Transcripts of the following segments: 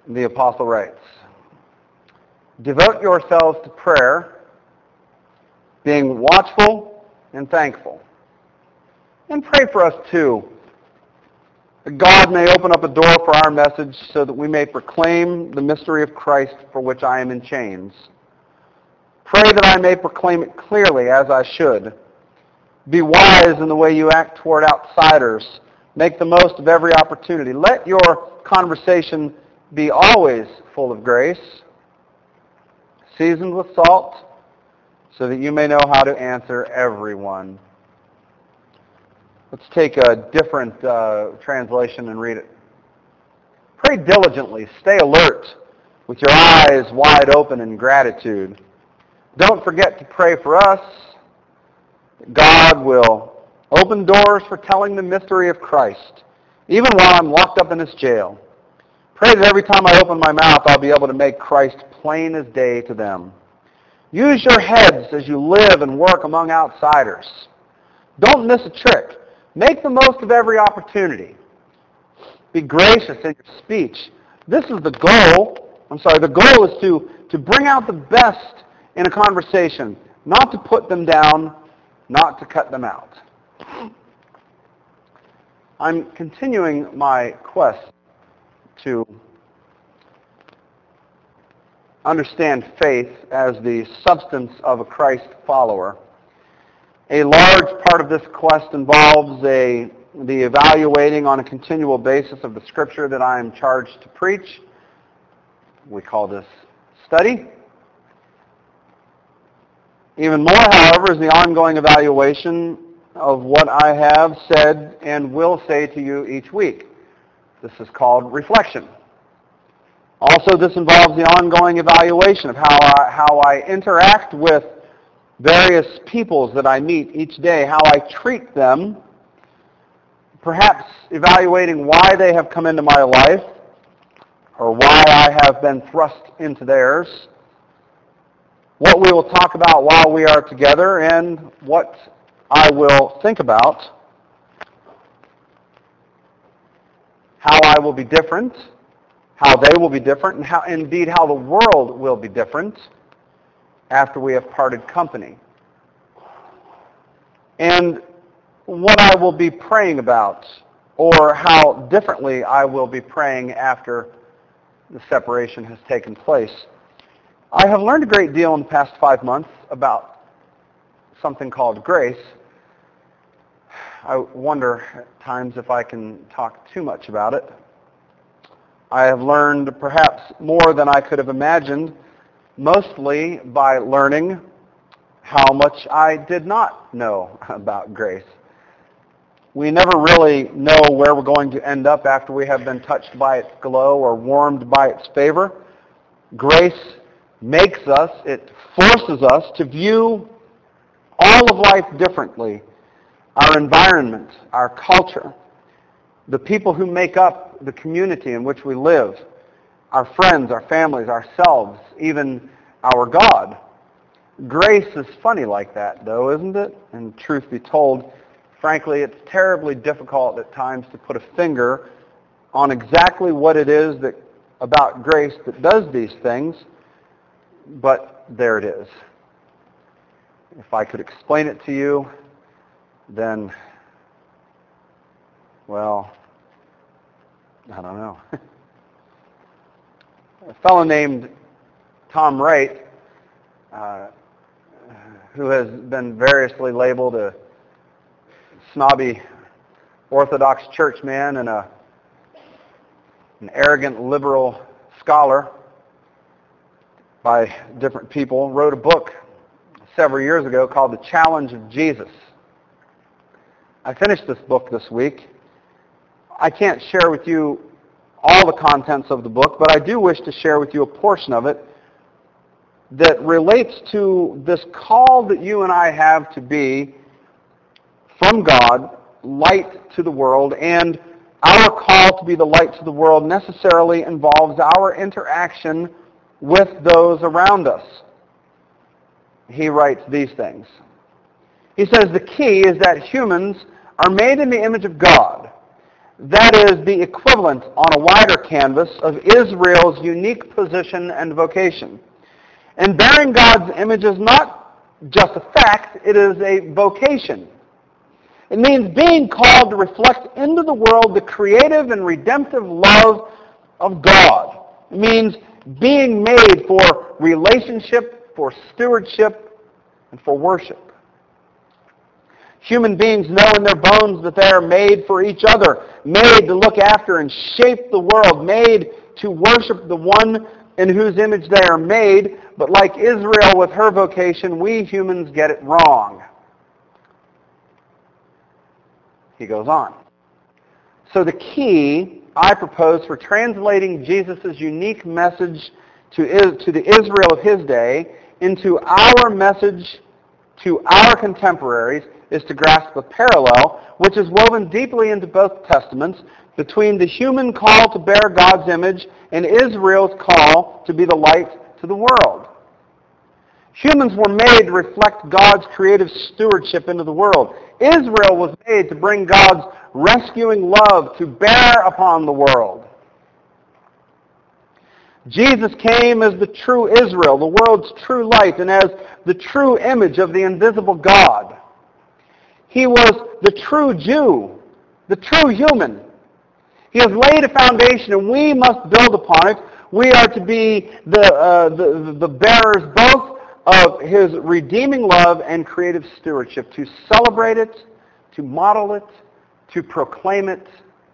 the apostle writes, "Devote yourselves to prayer, being watchful and thankful." And pray for us too, that God may open up a door for our message so that we may proclaim the mystery of Christ for which I am in chains. Pray that I may proclaim it clearly as I should. Be wise in the way you act toward outsiders. Make the most of every opportunity. Let your conversation be always full of grace, seasoned with salt, so that you may know how to answer everyone. Let's take a different translation and read it. Pray diligently. Stay alert with your eyes wide open in gratitude. Don't forget to pray for us. God will open doors for telling the mystery of Christ, even while I'm locked up in this jail. Pray that every time I open my mouth, I'll be able to make Christ plain as day to them. Use your heads as you live and work among outsiders. Don't miss a trick. Make the most of every opportunity. Be gracious in your speech. This is the goal. The goal is to bring out the best in a conversation, not to put them down, not to cut them out. I'm continuing my quest to understand faith as the substance of a Christ follower. A large part of this quest involves the evaluating on a continual basis of the Scripture that I am charged to preach. We call this study. Even more, however, is the ongoing evaluation of what I have said and will say to you each week. This is called reflection. Also, this involves the ongoing evaluation of how I interact with various peoples that I meet each day, how I treat them, perhaps evaluating why they have come into my life or why I have been thrust into theirs, what we will talk about while we are together, and what I will think about, how I will be different, how they will be different, and how the world will be different after we have parted company. And what I will be praying about, or how differently I will be praying after the separation has taken place. I have learned a great deal in the past 5 months about something called grace. I wonder at times if I can talk too much about it. I have learned perhaps more than I could have imagined, mostly by learning how much I did not know about grace. We never really know where we're going to end up after we have been touched by its glow or warmed by its favor. Grace makes us, it forces us to view all of life differently. Our environment, our culture, the people who make up the community in which we live, our friends, our families, ourselves, even our God. Grace is funny like that, though, isn't it? And truth be told, frankly, it's terribly difficult at times to put a finger on exactly what it is that about grace that does these things, but there it is. If I could explain it to you, then, well, I don't know. A fellow named Tom Wright, who has been variously labeled a snobby Orthodox churchman and an arrogant liberal scholar by different people, wrote a book several years ago called The Challenge of Jesus. I finished this book this week. I can't share with you all the contents of the book, but I do wish to share with you a portion of it that relates to this call that you and I have to be, from God, light to the world, and our call to be the light to the world necessarily involves our interaction with those around us. He writes these things. He says the key is that humans are made in the image of God, that is the equivalent on a wider canvas of Israel's unique position and vocation. And bearing God's image is not just a fact, it is a vocation. It means being called to reflect into the world the creative and redemptive love of God. It means being made for relationship, for stewardship, and for worship. Human beings know in their bones that they are made for each other, made to look after and shape the world, made to worship the one in whose image they are made. But like Israel with her vocation, we humans get it wrong. He goes on. So the key, I propose, for translating Jesus' unique message to the Israel of his day into our message to our contemporaries is to grasp a parallel which is woven deeply into both testaments between the human call to bear God's image and Israel's call to be the light to the world. Humans were made to reflect God's creative stewardship into the world. Israel was made to bring God's rescuing love to bear upon the world. Jesus came as the true Israel, the world's true light, and as the true image of the invisible God. He was the true Jew, the true human. He has laid a foundation, and we must build upon it. We are to be the bearers both of his redeeming love and creative stewardship, to celebrate it, to model it, to proclaim it,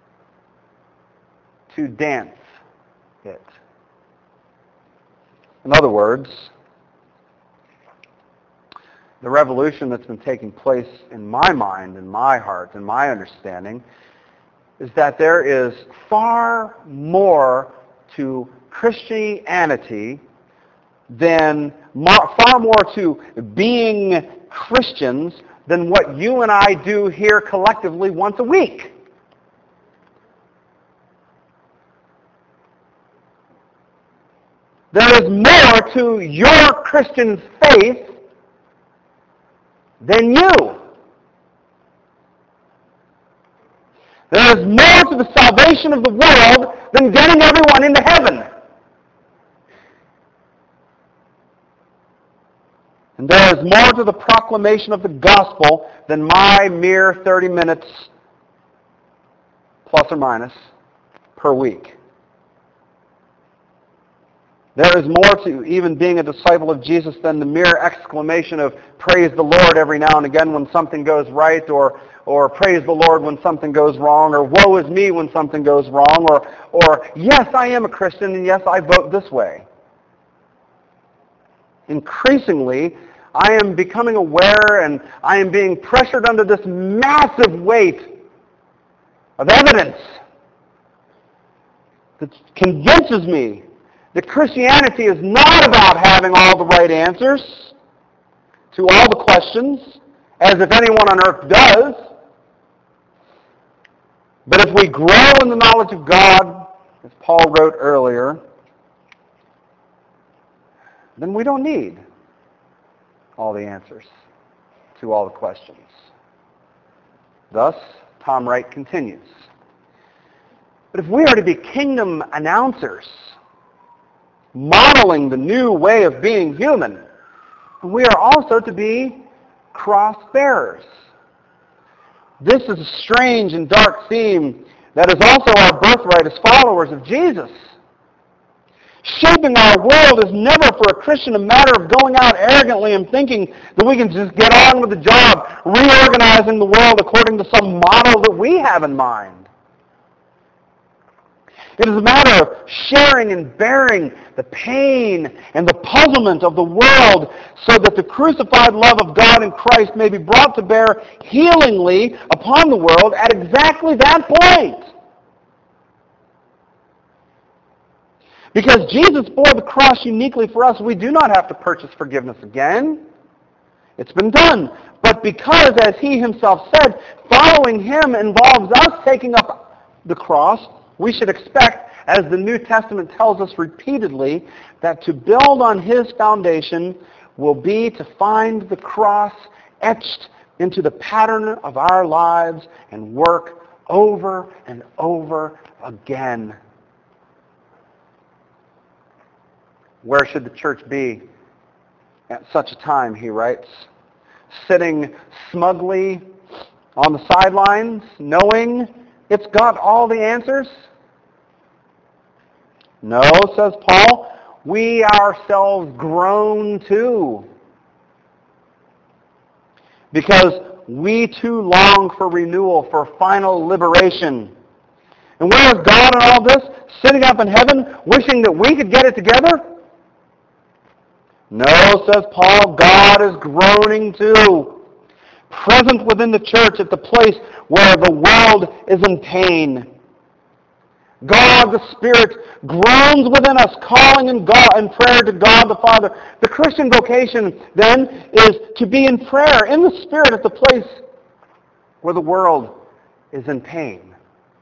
to dance it. In other words, the revolution that's been taking place in my mind, in my heart, in my understanding, is that there is far more to Christianity far more to being Christians than what you and I do here collectively once a week. There is more to your Christian faith than you. There is more to the salvation of the world than getting everyone into heaven. And there is more to the proclamation of the gospel than my mere 30 minutes, plus or minus, per week. There is more to even being a disciple of Jesus than the mere exclamation of praise the Lord every now and again when something goes right, or praise the Lord when something goes wrong, or woe is me when something goes wrong, or yes, I am a Christian, and yes, I vote this way. Increasingly, I am becoming aware and I am being pressured under this massive weight of evidence that convinces me that Christianity is not about having all the right answers to all the questions, as if anyone on earth does. But if we grow in the knowledge of God, as Paul wrote earlier, then we don't need all the answers to all the questions. Thus, Tom Wright continues. But if we are to be kingdom announcers, modeling the new way of being human, we are also to be cross bearers. This is a strange and dark theme that is also our birthright as followers of Jesus. Shaping our world is never for a Christian a matter of going out arrogantly and thinking that we can just get on with the job, reorganizing the world according to some model that we have in mind. It is a matter of sharing and bearing the pain and the puzzlement of the world so that the crucified love of God in Christ may be brought to bear healingly upon the world at exactly that point. Because Jesus bore the cross uniquely for us, we do not have to purchase forgiveness again. It's been done. But because, as he himself said, following him involves us taking up the cross, we should expect, as the New Testament tells us repeatedly, that to build on his foundation will be to find the cross etched into the pattern of our lives and work over and over again. Where should the church be at such a time, he writes? Sitting smugly on the sidelines, knowing it's got all the answers? No, says Paul, we ourselves groan too, because we too long for renewal, for final liberation. And where is God in all this? Sitting up in heaven, wishing that we could get it together? No, says Paul, God is groaning too, present within the church at the place where the world is in pain. God, the Spirit, groans within us, calling in prayer to God the Father. The Christian vocation, then, is to be in prayer, in the Spirit, at the place where the world is in pain.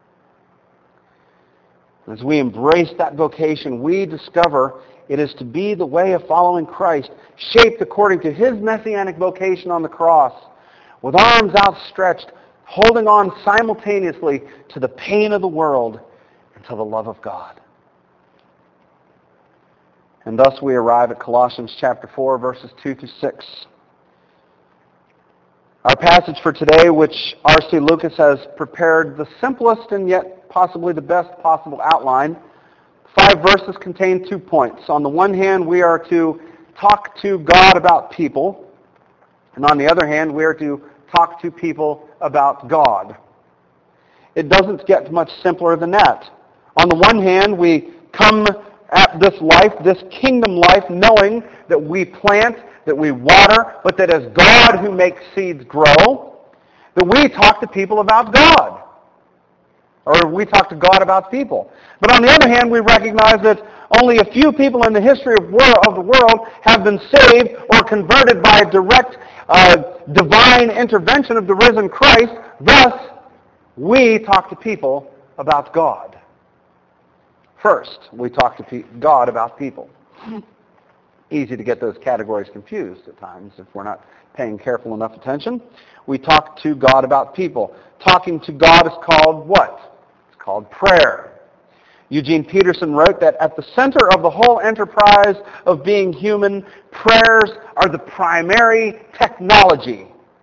As we embrace that vocation, we discover it is to be the way of following Christ, shaped according to his messianic vocation on the cross, with arms outstretched, holding on simultaneously to the pain of the world and to the love of God. And thus we arrive at Colossians chapter 4, verses 2 through 6. Our passage for today, which R.C. Lucas has prepared the simplest and yet possibly the best possible outline. 5 verses contain 2 points. On the one hand, we are to talk to God about people. And on the other hand, we are to talk to people about God. It doesn't get much simpler than that. On the one hand, we come at this life, this kingdom life, knowing that we plant, that we water, but that as God who makes seeds grow, that we talk to people about God. Or we talk to God about people. But on the other hand, we recognize that only a few people in the history of the world have been saved or converted by a direct divine intervention of the risen Christ. Thus, we talk to people about God. First, we talk to God about people. Easy to get those categories confused at times if we're not paying careful enough attention. We talk to God about people. Talking to God is called what? It's called prayer. Eugene Peterson wrote that at the center of the whole enterprise of being human, prayers are the primary technology.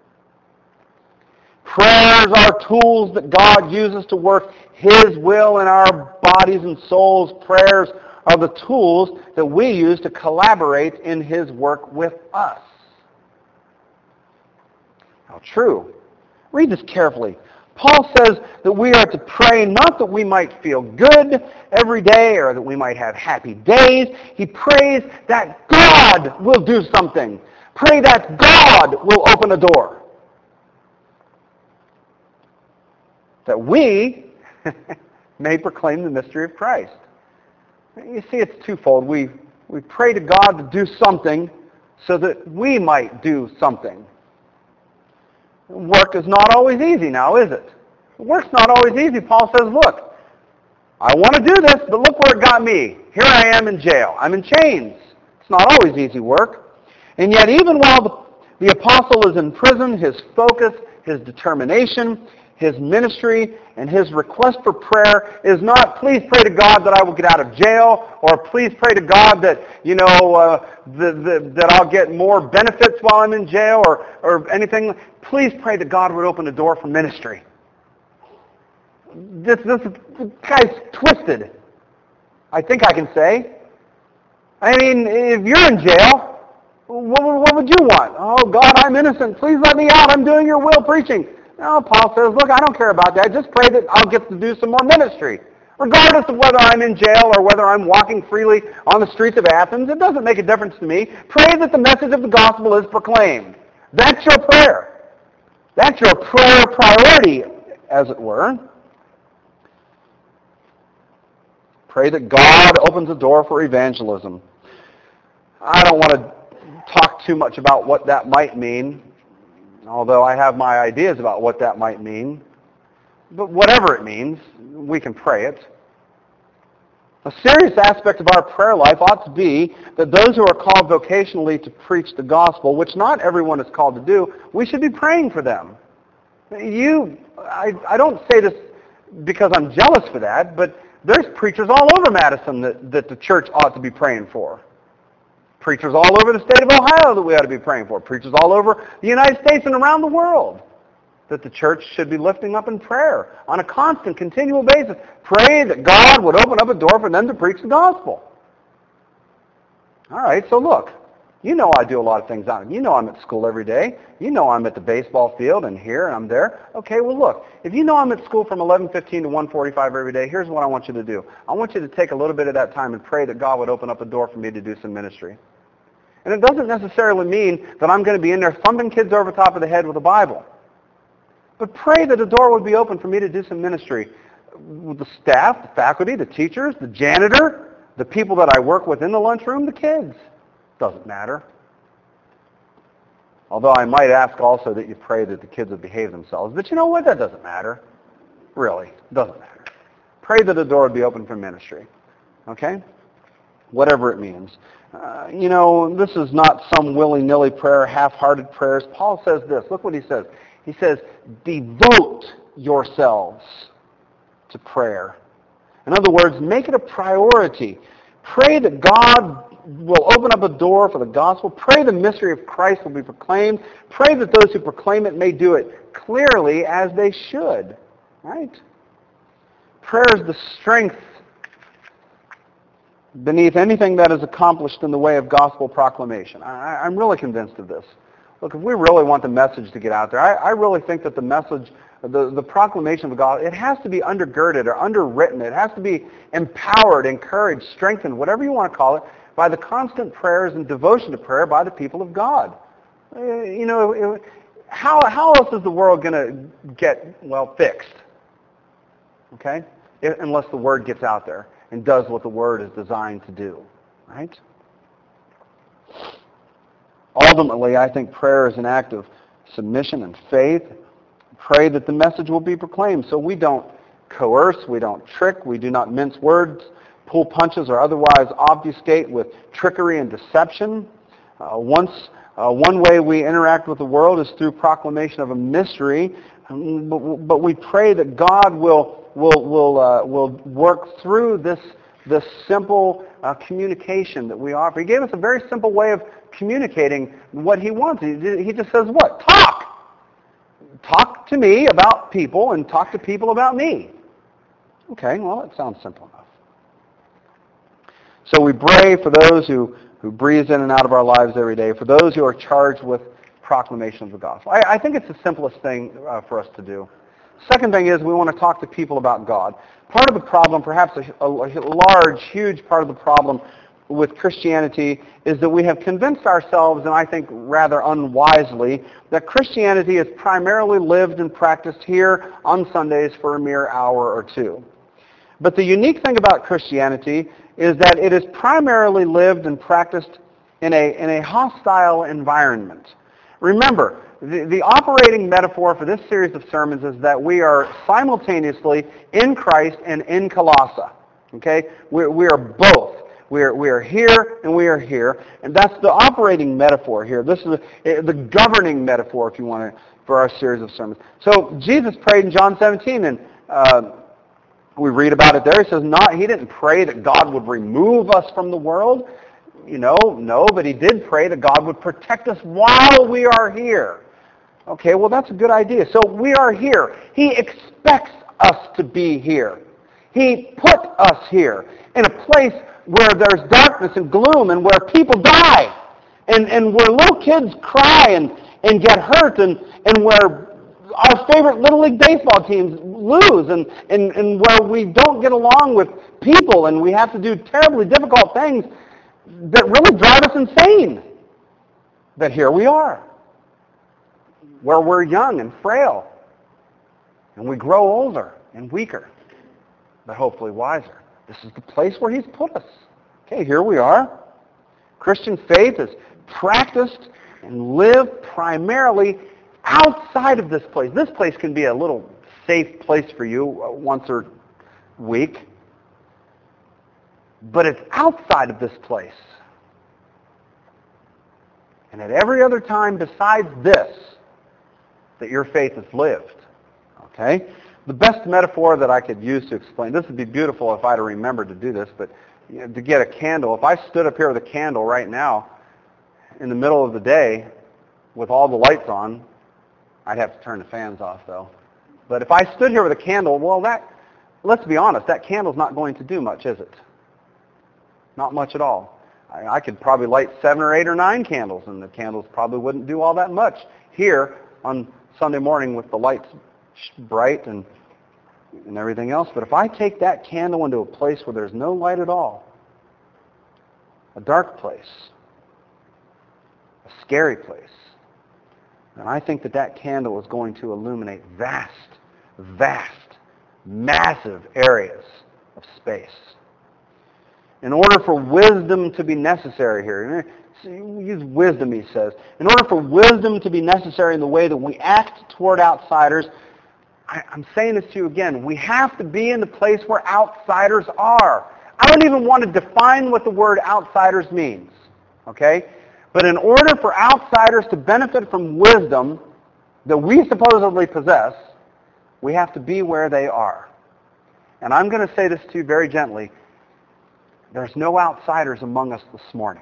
Prayers are tools that God uses to work his will in our bodies and souls. Prayers are the tools that we use to collaborate in his work with us. How true. Read this carefully. Paul says that we are to pray not that we might feel good every day or that we might have happy days. He prays that God will do something. Pray that God will open a door. That we may proclaim the mystery of Christ. You see, it's twofold. We pray to God to do something so that we might do something. Work is not always easy now, is it? Work's not always easy. Paul says, look, I want to do this, but look where it got me. Here I am in jail. I'm in chains. It's not always easy work. And yet even while the apostle is in prison, his focus, his determination, his ministry, and his request for prayer is not, please pray to God that I will get out of jail, or please pray to God that, that I'll get more benefits while I'm in jail, or anything. Please pray that God would open a door for ministry. This guy's twisted, I think I can say. I mean, if you're in jail, what would you want? Oh, God, I'm innocent. Please let me out. I'm doing your will preaching. No, Paul says, look, I don't care about that. Just pray that I'll get to do some more ministry. Regardless of whether I'm in jail or whether I'm walking freely on the streets of Athens, it doesn't make a difference to me. Pray that the message of the gospel is proclaimed. That's your prayer. That's your prayer priority, as it were. Pray that God opens a door for evangelism. I don't want to talk too much about what that might mean, although I have my ideas about what that might mean. But whatever it means, we can pray it. A serious aspect of our prayer life ought to be that those who are called vocationally to preach the gospel, which not everyone is called to do, we should be praying for them. I don't say this because I'm jealous for that, but there's preachers all over Madison that the church ought to be praying for. Preachers all over the state of Ohio that we ought to be praying for. Preachers all over the United States and around the world that the church should be lifting up in prayer on a constant, continual basis. Pray that God would open up a door for them to preach the gospel. All right, so look, you know I do a lot of things out. You know I'm at school every day. You know I'm at the baseball field and here and I'm there. Okay, well look, if you know I'm at school from 11:15 to 1:45 every day, here's what I want you to do. I want you to take a little bit of that time and pray that God would open up a door for me to do some ministry. And it doesn't necessarily mean that I'm going to be in there thumping kids over the top of the head with a Bible. But pray that a door would be open for me to do some ministry with the staff, the faculty, the teachers, the janitor, the people that I work with in the lunchroom, the kids. Doesn't matter. Although I might ask also that you pray that the kids would behave themselves. But you know what? That doesn't matter. Really, it doesn't matter. Pray that a door would be open for ministry. Okay? Whatever it means. This is not some willy-nilly prayer, half-hearted prayers. Paul says this. Look what he says. He says, devote yourselves to prayer. In other words, make it a priority. Pray that God will open up a door for the gospel. Pray the mystery of Christ will be proclaimed. Pray that those who proclaim it may do it clearly as they should. Right? Prayer is the strength beneath anything that is accomplished in the way of gospel proclamation. I'm really convinced of this. Look, if we really want the message to get out there, I really think that the message, the proclamation of the gospel, it has to be undergirded or underwritten. It has to be empowered, encouraged, strengthened, whatever you want to call it, by the constant prayers and devotion to prayer by the people of God. How else is the world going to get, fixed? Okay? Unless the word gets out there and does what the word is designed to do, right? Ultimately, I think prayer is an act of submission and faith. Pray that the message will be proclaimed. So we don't coerce, we don't trick, we do not mince words, pull punches, or otherwise obfuscate with trickery and deception. One way we interact with the world is through proclamation of a mystery, but we pray that God will work through this simple communication that we offer. He gave us a very simple way of communicating what he wants. He just says, what? Talk! Talk to me about people and talk to people about me. Okay, well, that sounds simple enough. So we pray for those who breathe in and out of our lives every day, for those who are charged with proclamation of the gospel. I think it's the simplest thing for us to do. Second thing is we want to talk to people about God. Part of the problem, perhaps a large, huge part of the problem with Christianity is that we have convinced ourselves, and I think rather unwisely, that Christianity is primarily lived and practiced here on Sundays for a mere hour or two. But the unique thing about Christianity is that it is primarily lived and practiced in a hostile environment. Remember, the operating metaphor for this series of sermons is that we are simultaneously in Christ and in Colossae. Okay? We are both. We are here and we are here. And that's the operating metaphor here. This is the governing metaphor, if you want to, for our series of sermons. So Jesus prayed in John 17, and we read about it there. He says, he didn't pray that God would remove us from the world. No, but he did pray that God would protect us while we are here. Okay, well, that's a good idea. So we are here. He expects us to be here. He put us here in a place where there's darkness and gloom and where people die and where little kids cry and get hurt and where our favorite Little League baseball teams lose and where we don't get along with people and we have to do terribly difficult things that really drive us insane. But here we are, where we're young and frail, and we grow older and weaker, but hopefully wiser. This is the place where he's put us. Okay, here we are. Christian faith is practiced and lived primarily outside of this place. This place can be a little safe place for you once a week, but it's outside of this place. And at every other time besides this, that your faith is lived. Okay? The best metaphor that I could use to explain, this would be beautiful if I'd remembered to do this, but to get a candle, if I stood up here with a candle right now in the middle of the day with all the lights on, I'd have to turn the fans off though. But if I stood here with a candle, well, let's be honest, that candle's not going to do much, is it? Not much at all. I could probably light 7 or 8 or 9 candles, and the candles probably wouldn't do all that much here on Sunday morning with the lights bright and everything else. But if I take that candle into a place where there's no light at all, a dark place, a scary place, then I think that candle is going to illuminate vast, massive areas of space. In order for wisdom to be necessary here, use wisdom, he says. In order for wisdom to be necessary in the way that we act toward outsiders, I'm saying this to you again, we have to be in the place where outsiders are. I don't even want to define what the word outsiders means, okay? But in order for outsiders to benefit from wisdom that we supposedly possess, we have to be where they are. And I'm going to say this to you very gently. There's no outsiders among us this morning.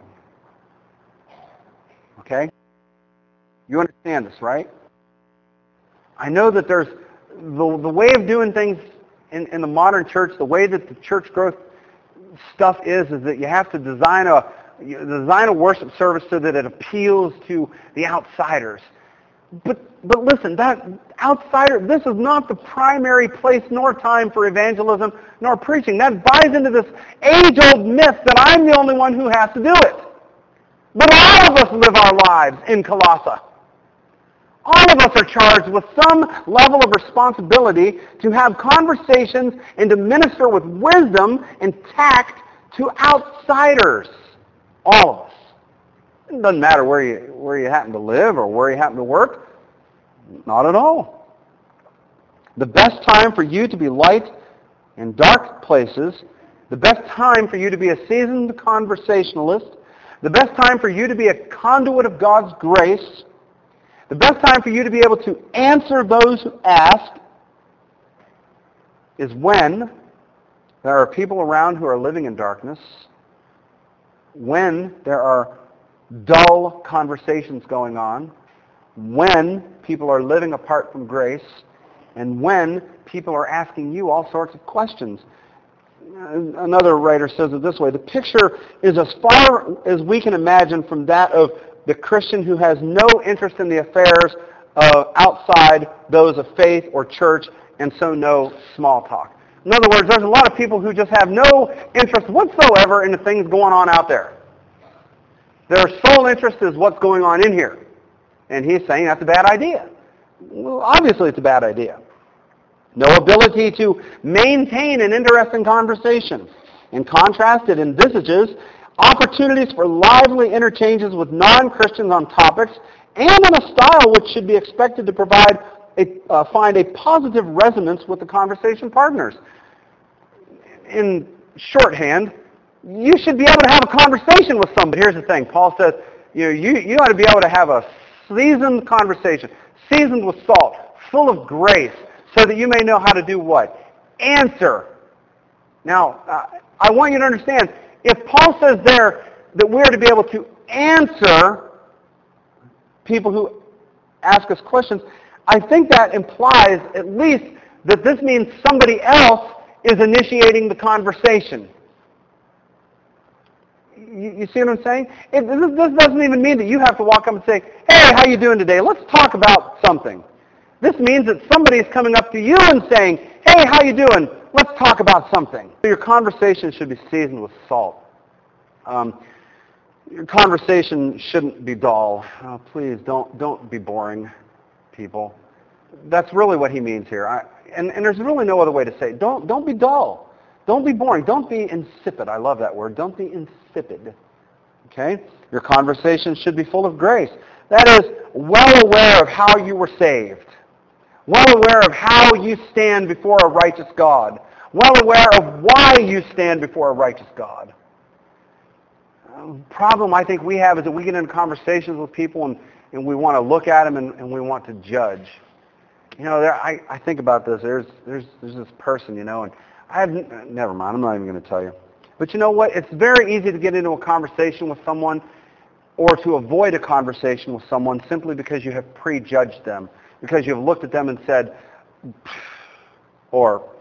Okay? You understand this, right? I know that there's the way of doing things in the modern church, the way that the church growth stuff is that you have to design a worship service so that it appeals to the outsiders. But listen, that outsider, this is not the primary place nor time for evangelism nor preaching. That buys into this age-old myth that I'm the only one who has to do it. But all of us live our lives in Colossae. All of us are charged with some level of responsibility to have conversations and to minister with wisdom and tact to outsiders. All of us. It doesn't matter where you happen to live or where you happen to work. Not at all. The best time for you to be light in dark places, the best time for you to be a seasoned conversationalist, the best time for you to be a conduit of God's grace, the best time for you to be able to answer those who ask is when there are people around who are living in darkness, when there are dull conversations going on, when people are living apart from grace, and when people are asking you all sorts of questions. Another writer says it this way: the picture is as far as we can imagine from that of the Christian who has no interest in the affairs outside those of faith or church, and so no small talk. In other words, there's a lot of people who just have no interest whatsoever in the things going on out there. Their sole interest is what's going on in here. And he's saying that's a bad idea. Well, obviously it's a bad idea. No ability to maintain an interesting conversation. In contrast, it envisages opportunities for lively interchanges with non-Christians on topics and in a style which should be expected to find a positive resonance with the conversation partners. In shorthand, you should be able to have a conversation with somebody. Here's the thing. Paul says, you ought to be able to have a seasoned conversation, seasoned with salt, full of grace, so that you may know how to do what? Answer. Now, I want you to understand, if Paul says there that we're to be able to answer people who ask us questions, I think that implies at least that this means somebody else is initiating the conversation. You see what I'm saying? This doesn't even mean that you have to walk up and say, hey, how you doing today? Let's talk about something. This means that somebody is coming up to you and saying, hey, how you doing? Let's talk about something. Your conversation should be seasoned with salt. Your conversation shouldn't be dull. Oh, please, don't be boring, people. That's really what he means here. And there's really no other way to say it. Don't be dull. Don't be boring. Don't be insipid. I love that word. Don't be insipid. Okay? Your conversation should be full of grace. That is, well aware of how you were saved. Well aware of how you stand before a righteous God. Well aware of why you stand before a righteous God. The problem I think we have is that we get into conversations with people and we want to look at them and we want to judge. I think about this. There's this person, and never mind. I'm not even going to tell you. But you know what? It's very easy to get into a conversation with someone or to avoid a conversation with someone simply because you have prejudged them, because you have looked at them and said, or,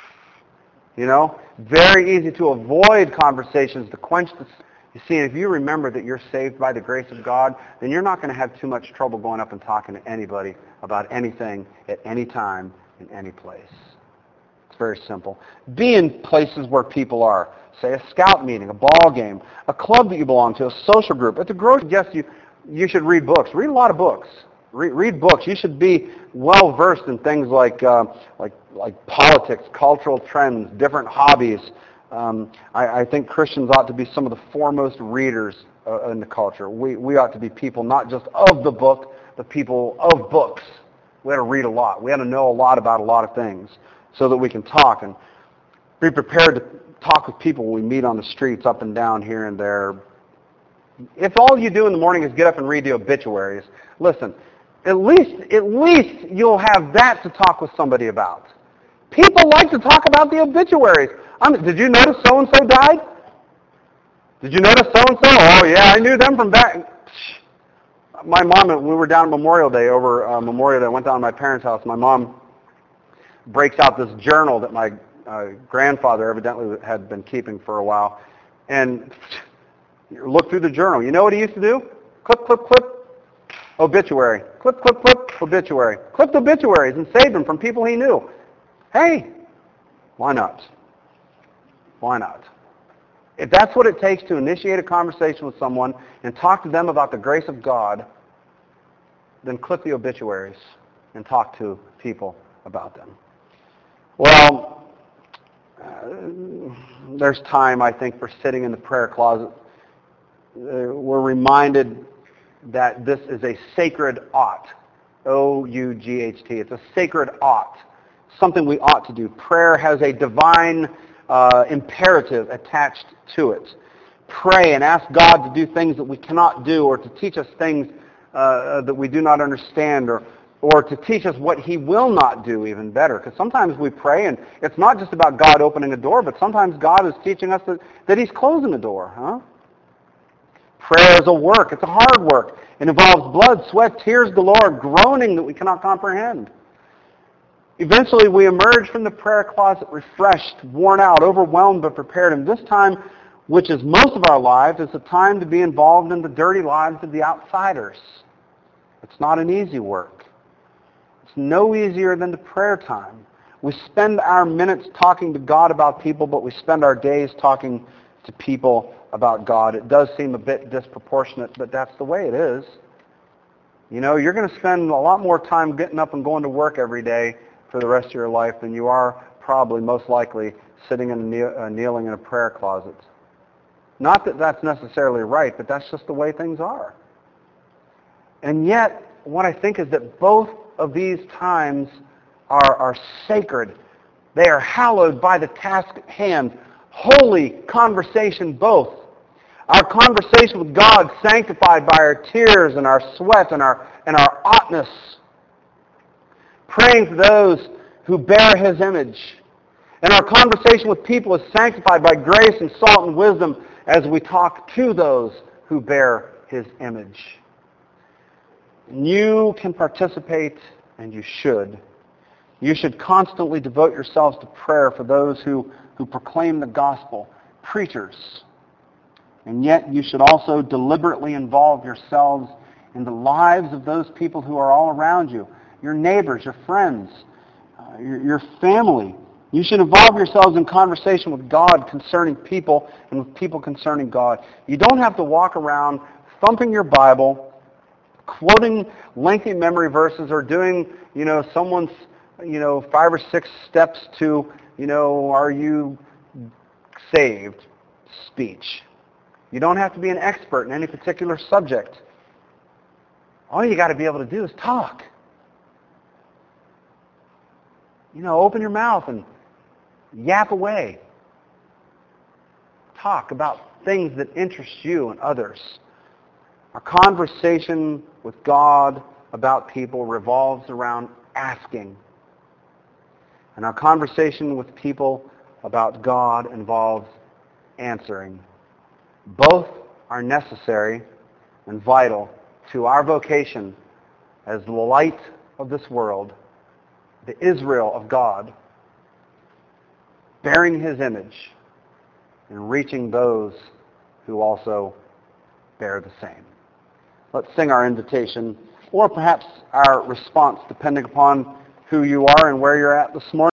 very easy to avoid conversations, to quench the... You see, if you remember that you're saved by the grace of God, then you're not going to have too much trouble going up and talking to anybody about anything at any time in any place. It's very simple. Be in places where people are. Say a scout meeting, a ball game, a club that you belong to, a social group. At the grocery, yes, you should read books. Read a lot of books. Read books. You should be well versed in things like politics, cultural trends, different hobbies. I think Christians ought to be some of the foremost readers in the culture. We ought to be people not just of the book, but people of books. We ought to read a lot. We ought to know a lot about a lot of things so that we can talk and be prepared to talk with people when we meet on the streets up and down here and there. If all you do in the morning is get up and read the obituaries, listen, at least you'll have that to talk with somebody about. People like to talk about the obituaries. Did you notice so-and-so died? Did you notice so-and-so? Oh, yeah, I knew them from back. My mom, when we were down Memorial Day, I went down to my parents' house. My mom breaks out this journal that my grandfather evidently had been keeping for a while. And you look through the journal. You know what he used to do? Clip, clip, clip. Obituary. Clip, clip, clip. Obituary. Clipped obituaries and saved them from people he knew. Hey, why not? Why not? If that's what it takes to initiate a conversation with someone and talk to them about the grace of God, then clip the obituaries and talk to people about them. Well, there's time, I think, for sitting in the prayer closet. We're reminded that this is a sacred ought. O-U-G-H-T. It's a sacred ought. Something we ought to do. Prayer has a divine imperative attached to it. Pray and ask God to do things that we cannot do, or to teach us things that we do not understand, or to teach us what he will not do even better. Because sometimes we pray and it's not just about God opening a door, but sometimes God is teaching us that he's closing a door. Huh? Prayer is a work. It's a hard work. It involves blood, sweat, tears galore, groaning that we cannot comprehend. Eventually, we emerge from the prayer closet refreshed, worn out, overwhelmed, but prepared. And this time, which is most of our lives, is a time to be involved in the dirty lives of the outsiders. It's not an easy work. It's no easier than the prayer time. We spend our minutes talking to God about people, but we spend our days talking to people about God. It does seem a bit disproportionate, but that's the way it is. You're going to spend a lot more time getting up and going to work every day for the rest of your life than you are probably most likely sitting and kneeling in a prayer closet. Not that that's necessarily right, but that's just the way things are. And yet, what I think is that both of these times are sacred. They are hallowed by the task at hand. Holy conversation both. Our conversation with God sanctified by our tears and our sweat and our oughtness. Praying for those who bear his image. And our conversation with people is sanctified by grace and salt and wisdom as we talk to those who bear his image. You can participate, and you should. You should constantly devote yourselves to prayer for those who proclaim the gospel, preachers. And yet you should also deliberately involve yourselves in the lives of those people who are all around you, your neighbors, your friends, your family. You should involve yourselves in conversation with God concerning people and with people concerning God. You don't have to walk around thumping your Bible, quoting lengthy memory verses, or doing, someone's, 5 or 6 steps to, are you saved speech. You don't have to be an expert in any particular subject. All you got to be able to do is talk. Open your mouth and yap away. Talk about things that interest you and others. Our conversation with God about people revolves around asking. And our conversation with people about God involves answering. Both are necessary and vital to our vocation as the light of this world, the Israel of God, bearing his image and reaching those who also bear the same. Let's sing our invitation, or perhaps our response, depending upon who you are and where you're at this morning.